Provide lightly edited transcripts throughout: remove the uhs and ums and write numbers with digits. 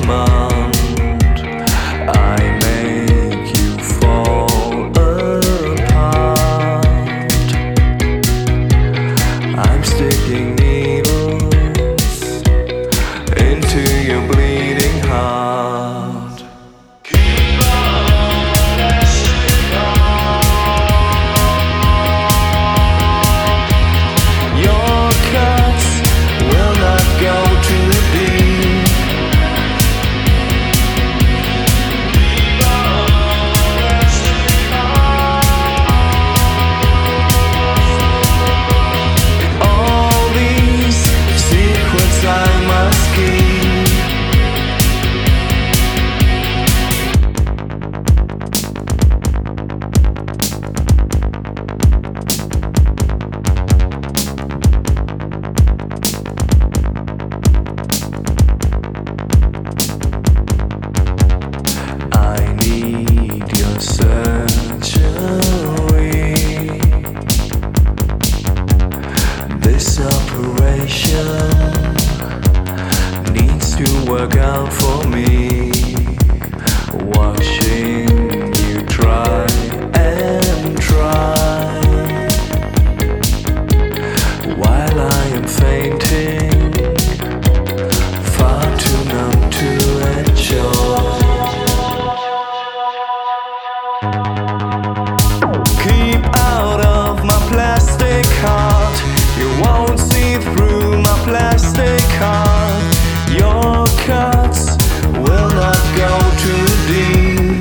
command. I make you fall apart. I'm sticking needles into your bleeding heart. Keep on pressing on. Your cuts will not go too deep. Keep on pressing on. All these secrets I must keep. I need your surgery. This operation needs to work out for me. Watching you try and try while I am fainting, far too numb to enjoy. Keep out of my plastic heart. You won't see through my plastic heart. Your cuts will not go too deep.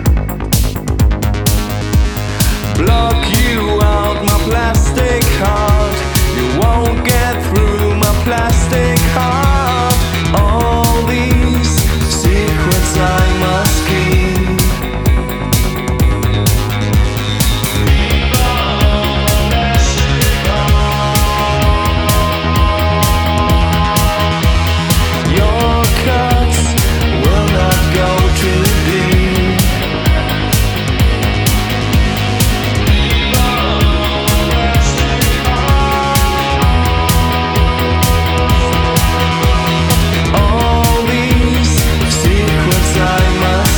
Block you out my plastic heart. You won't get through my plastic heart. All these secrets I must keep. Your cuts will not go too deep. All these secrets I must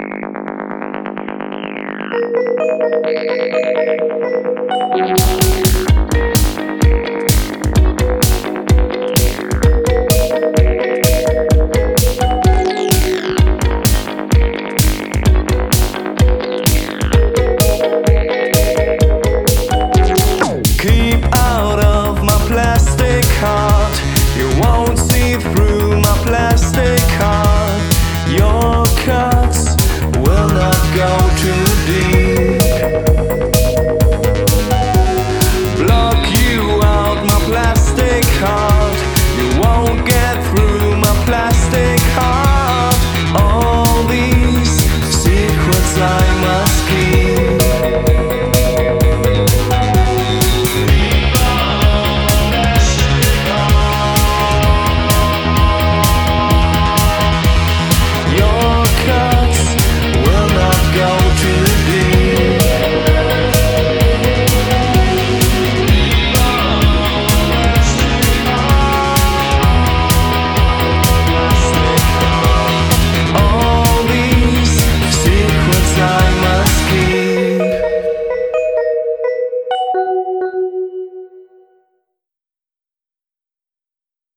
keep.